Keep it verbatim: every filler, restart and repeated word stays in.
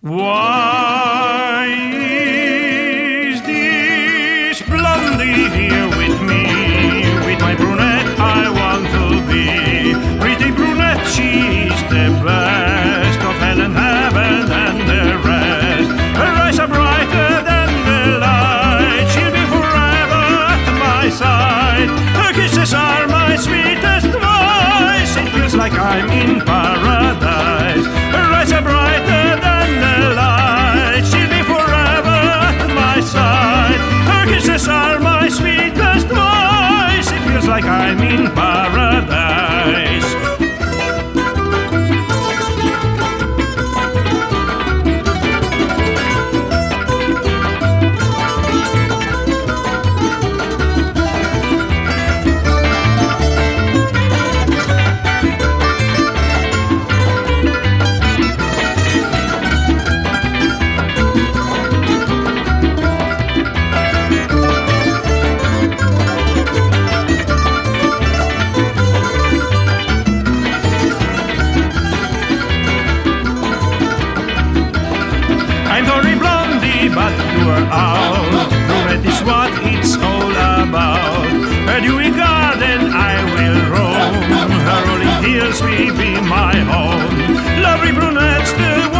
Why is this blondie here with me? With my brunette I want to be. Pretty brunette, she is the best of hell and heaven and the rest. Her eyes are brighter than the light. She'll be forever at my side. Her kisses are my sweetest voice. It feels like I'm in paradise. Her eyes are brighter than the light. She'll be forever at my side. Her kisses are my sweetest voice. It feels like I'm in paradise. I'm sorry, blondie, but you are out. Brunette is what it's all about. A dewy garden I will roam. Her rolling hills will be my home. Lovely brunettes, the